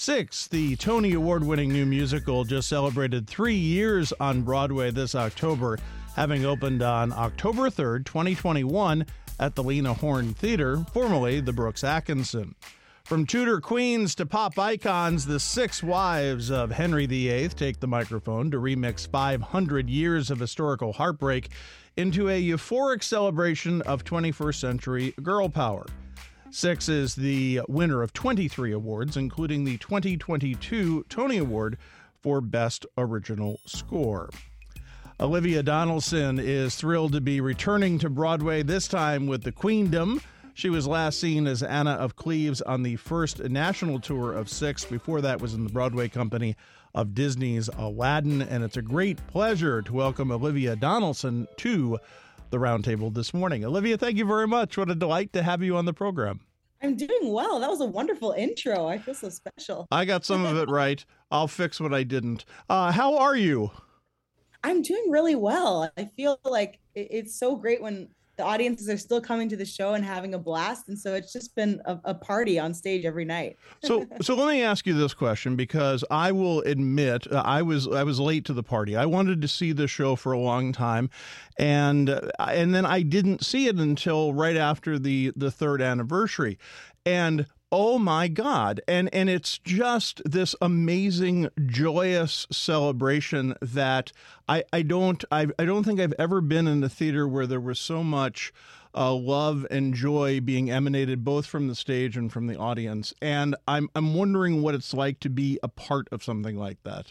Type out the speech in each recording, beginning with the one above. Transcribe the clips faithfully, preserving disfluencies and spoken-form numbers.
Six, the Tony Award-winning new musical, just celebrated three years on Broadway this October, having opened on October third, twenty twenty-one at the Lena Horne Theater, formerly the Brooks Atkinson. From Tudor queens to pop icons, the six wives of Henry the Eighth take the microphone to remix five hundred years of historical heartbreak into a euphoric celebration of twenty-first century girl power. Six is the winner of twenty-three awards, including the twenty twenty-two Tony Award for Best Original Score. Olivia Donaldson is thrilled to be returning to Broadway, this time with The Queendom. She was last seen as Anna of Cleves on the first national tour of Six. Before that was in the Broadway company of Disney's Aladdin. And it's a great pleasure to welcome Olivia Donaldson to the roundtable this morning. Olivia, thank you very much. What a delight to have you on the program. I'm doing well. That was a wonderful intro. I feel so special. I got some of it right. I'll fix what I didn't. Uh, how are you? I'm doing really well. I feel like it's so great when the audiences are still coming to the show and having a blast. And so it's just been a, a party on stage every night. so so let me ask you this question, because I will admit uh, I was I was late to the party. I wanted to see the show for a long time. And uh, and then I didn't see it until right after the, the third anniversary. And oh my God. And and it's just this amazing, joyous celebration that I, I don't I, I don't think I've ever been in a theater where there was so much uh, love and joy being emanated both from the stage and from the audience. And I'm I'm wondering what it's like to be a part of something like that.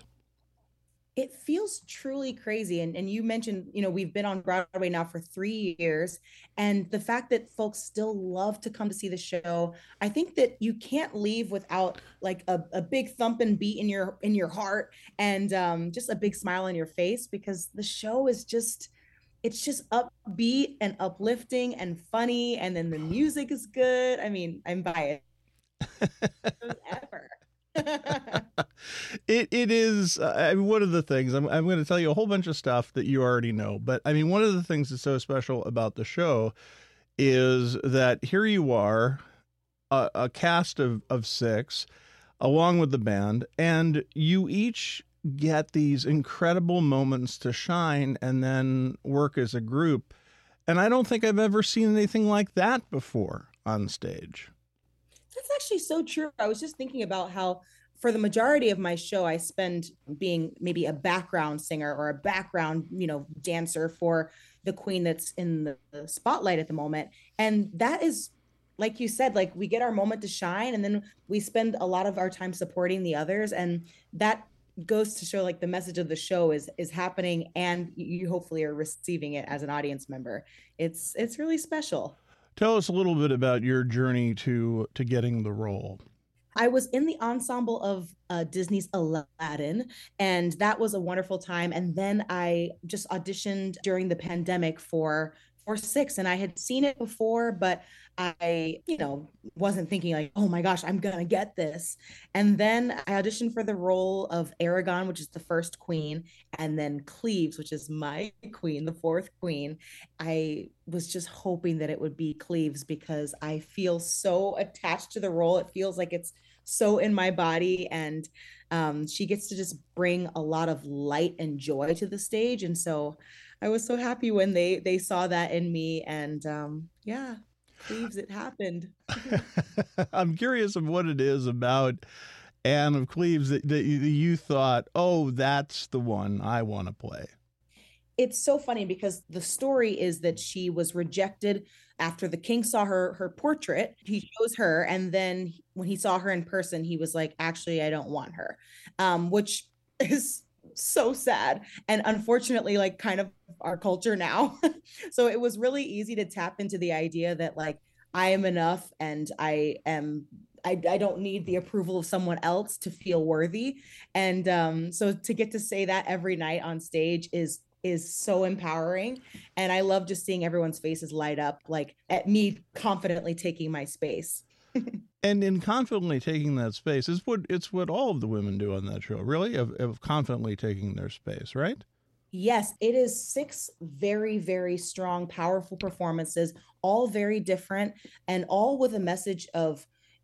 It feels truly crazy. And, and you mentioned, you know, we've been on Broadway now for three years. And the fact that folks still love to come to see the show, I think that you can't leave without like a, a big thumping beat in your in your heart and um, just a big smile on your face, because the show is just, it's just upbeat and uplifting and funny. And then the music is good. I mean, I'm biased. Ever. it it is uh, one of the things I'm I'm going to tell you a whole bunch of stuff that you already know, but I mean, one of the things that's so special about the show is that here you are, a, a cast of of six, along with the band, and you each get these incredible moments to shine and then work as a group. And I don't think I've ever seen anything like that before on stage. That's actually so true. I was just thinking about how for the majority of my show, I spend being maybe a background singer or a background, you know, dancer for the queen that's in the, the spotlight at the moment. And that is, like you said, like we get our moment to shine and then we spend a lot of our time supporting the others. And that goes to show like the message of the show is is happening and you hopefully are receiving it as an audience member. It's it's really special. Tell us a little bit about your journey to to getting the role. I was in the ensemble of uh, Disney's Aladdin, and that was a wonderful time. And then I just auditioned during the pandemic for for Six, and I had seen it before, but I, you know, wasn't thinking like, oh my gosh, I'm gonna get this. And then I auditioned for the role of Aragon, which is the first queen, and then Cleves, which is my queen, the fourth queen. I was just hoping that it would be Cleves because I feel so attached to the role. It feels like it's so in my body, and um, she gets to just bring a lot of light and joy to the stage. And so I was so happy when they they saw that in me, and um, yeah, Cleves, it happened. I'm curious of what it is about Anne of Cleves that, that you, you thought, oh, that's the one I want to play. It's so funny because the story is that she was rejected after the king saw her her portrait. He chose her, and then when he saw her in person, he was like, actually, I don't want her, um, which is so sad and unfortunately like kind of our culture now. So it was really easy to tap into the idea that like I am enough and I am I, I don't need the approval of someone else to feel worthy. And um, so to get to say that every night on stage is is so empowering. And I love just seeing everyone's faces light up, like at me confidently taking my space. And in confidently taking that space is what it's what all of the women do on that show, really, of, of confidently taking their space, right? Yes, it is six very, very strong, powerful performances, all very different and all with a message of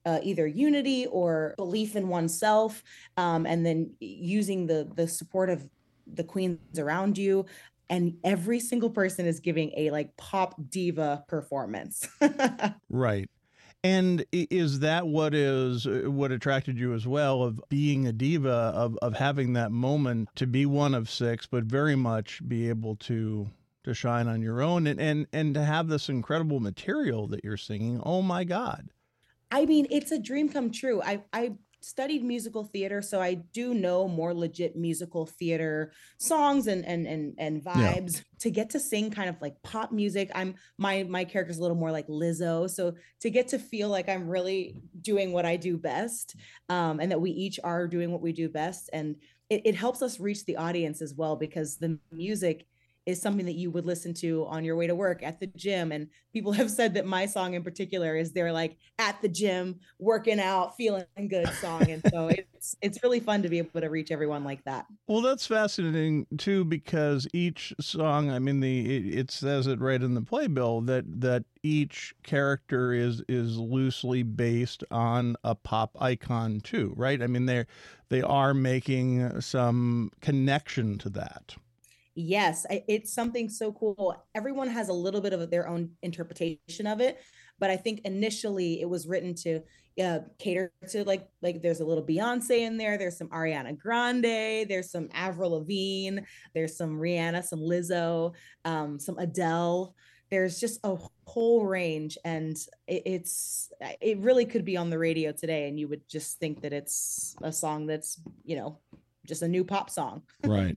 uh, either unity or belief in oneself, um, and then using the the support of the queens around you. And every single person is giving a like pop diva performance. Right. And is that what is uh, what attracted you as well, of being a diva, of of having that moment to be one of six, but very much be able to to shine on your own, and and and to have this incredible material that you're singing? Oh my God. I mean, it's a dream come true. I I studied musical theater, so I do know more legit musical theater songs and and and and Yeah. vibes. To get to sing kind of like pop music, I'm my my character's a little more like Lizzo, so to get to feel like I'm really doing what I do best, um, and that we each are doing what we do best, and it, it helps us reach the audience as well, because the music is something that you would listen to on your way to work, at the gym. And people have said that my song in particular is their like at the gym, working out, feeling good song. And so it's it's really fun to be able to reach everyone like that. Well, that's fascinating too, because each song, I mean, the it, it says it right in the playbill that that each character is is loosely based on a pop icon too, right? I mean, they they are making some connection to that. Yes, it's something so cool. Everyone has a little bit of their own interpretation of it, but I think initially it was written to uh, cater to like like there's a little Beyonce in there, there's some Ariana Grande, there's some Avril Lavigne, there's some Rihanna, some Lizzo, um, some Adele. There's just a whole range, and it, it's it really could be on the radio today, and you would just think that it's a song that's, you know, just a new pop song. Right.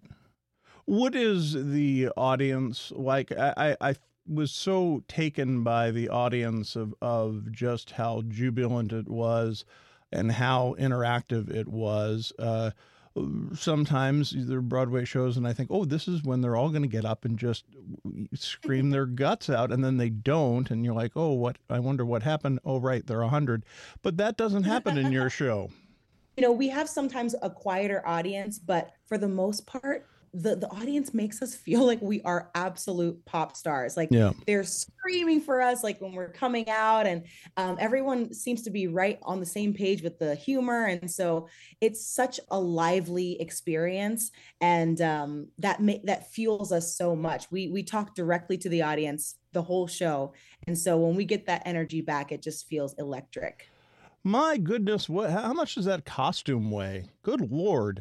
What is the audience like? I, I, I was so taken by the audience of, of just how jubilant it was and how interactive it was. Uh, sometimes there are Broadway shows, and I think, oh, this is when they're all going to get up and just scream their guts out, and then they don't, and you're like, oh, what? I wonder what happened. Oh, right, they're a hundred, but that doesn't happen in your show. You know, we have sometimes a quieter audience, but for the most part, the the audience makes us feel like we are absolute pop stars. Like Yeah. they're screaming for us, like when we're coming out, and um, everyone seems to be right on the same page with the humor, and so it's such a lively experience, and um, that ma- that fuels us so much. We we talk directly to the audience the whole show, and so when we get that energy back, it just feels electric. My goodness, what? How much does that costume weigh? Good Lord.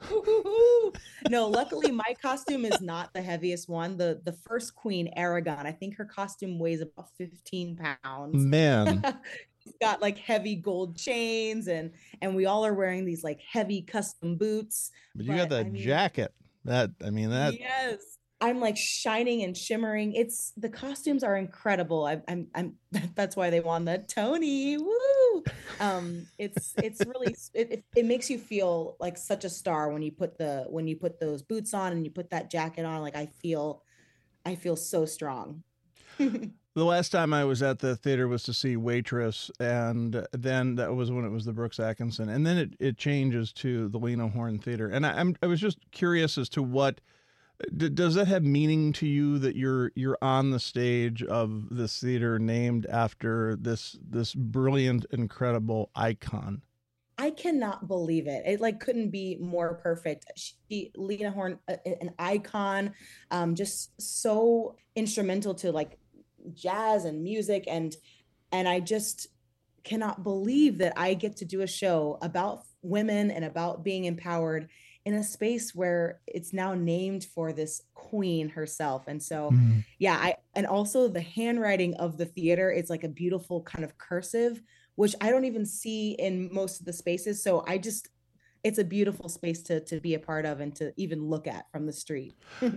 No, luckily my costume is not the heaviest one. The the first queen, Aragon, I think her costume weighs about fifteen pounds. Man. It's got like heavy gold chains, and and we all are wearing these like heavy custom boots. But you got But that I mean, jacket. That, I mean, that. yes. I'm like shining and shimmering. It's the costumes are incredible. I, I'm I'm that's why they won the Tony. Woo! Um, it's it's really it, it it makes you feel like such a star when you put the when you put those boots on and you put that jacket on. Like I feel I feel so strong. The last time I was at the theater was to see Waitress, and then that was when it was the Brooks Atkinson, and then it, it changes to the Lena Horne Theater. And I, I'm I was just curious as to what d- does that have meaning to you, that you're you're on the stage of this theater named after this this brilliant, incredible icon? I cannot believe it. It like couldn't be more perfect. She, Lena Horne, a- an icon, um, just so instrumental to like jazz and music, and and I just cannot believe that I get to do a show about women and about being empowered in a space where it's now named for this queen herself. And so Mm. yeah, I and also the handwriting of the theater, it's like a beautiful kind of cursive, which I don't even see in most of the spaces. So I just it's a beautiful space to to be a part of and to even look at from the street.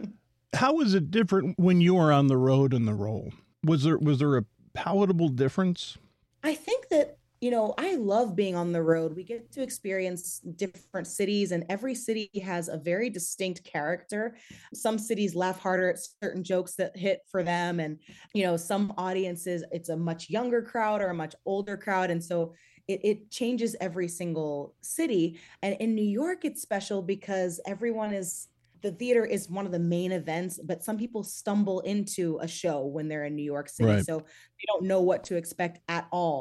How was it different when you were on the road in the role? Was there was there a palatable difference? I think that, you know, I love being on the road. We get to experience different cities, and every city has a very distinct character. Some cities laugh harder at certain jokes that hit for them. And, you know, some audiences, it's a much younger crowd or a much older crowd. And so it, it changes every single city. And in New York, it's special because everyone is the theater is one of the main events, but some people stumble into a show when they're in New York City. Right. So they don't know what to expect at all.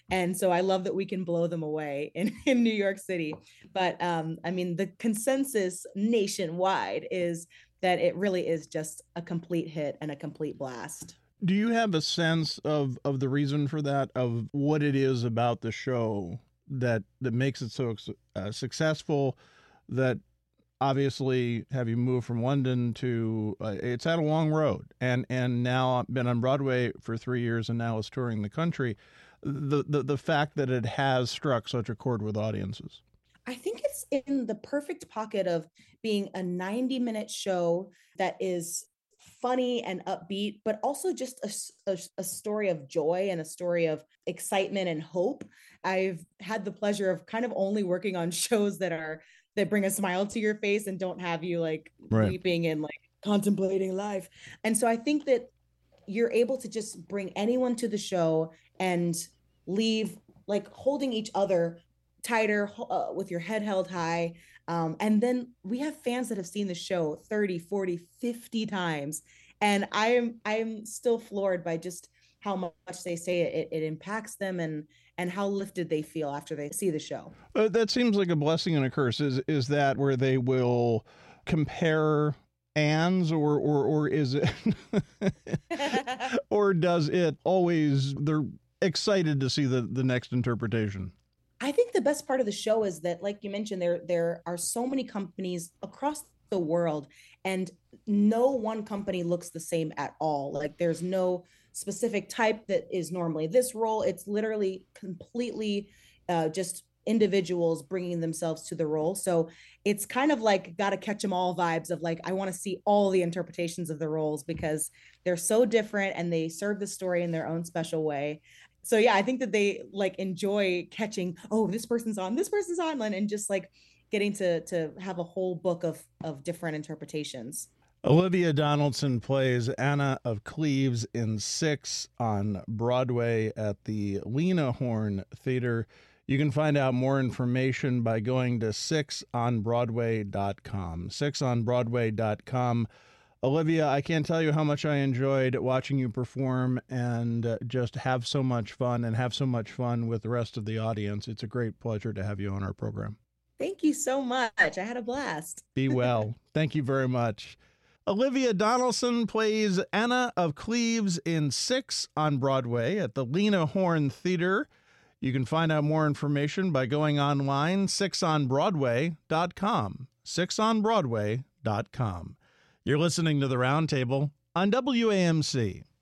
And so I love that we can blow them away in, in New York City. But um, I mean, the consensus nationwide is that it really is just a complete hit and a complete blast. Do you have a sense of, of the reason for that, of what it is about the show that that makes it so uh, successful, that obviously have you moved from London to, uh, it's had a long road, and, and now been on Broadway for three years and now is touring the country. The, the, the fact that it has struck such a chord with audiences. I think it's in the perfect pocket of being a ninety minute show that is funny and upbeat, but also just a, a, a story of joy and a story of excitement and hope. I've had the pleasure of kind of only working on shows that are that bring a smile to your face and don't have you like Right. weeping and like contemplating life. And so I think that you're able to just bring anyone to the show and leave like holding each other tighter, uh, with your head held high. Um, and then we have fans that have seen the show thirty, forty, fifty times. And I am I am still floored by just how much they say it, it impacts them, and and how lifted they feel after they see the show. Uh, that seems like a blessing and a curse. Is is that where they will compare Anne's, or or or is it or does it always, they're excited to see the the next interpretation? I think the best part of the show is that, like you mentioned, there there are so many companies across the world, and no one company looks the same at all. Like there's no specific type that is normally this role. It's literally completely uh, just individuals bringing themselves to the role. So it's kind of like gotta catch them all vibes of like, I want to see all the interpretations of the roles because they're so different and they serve the story in their own special way. So yeah, I think that they like enjoy catching, oh, this person's on, this person's on, and just like getting to to have a whole book of of different interpretations. Olivia Donaldson plays Anna of Cleves in Six on Broadway at the Lena Horne Theater. You can find out more information by going to six on broadway dot com. six on broadway dot com. Olivia, I can't tell you how much I enjoyed watching you perform, and uh, just have so much fun and have so much fun with the rest of the audience. It's a great pleasure to have you on our program. Thank you so much. I had a blast. Be well. Thank you very much. Olivia Donaldson plays Anna of Cleves in Six on Broadway at the Lena Horne Theater. You can find out more information by going online, six on broadway dot com. six on broadway dot com. You're listening to The Roundtable on W A M C.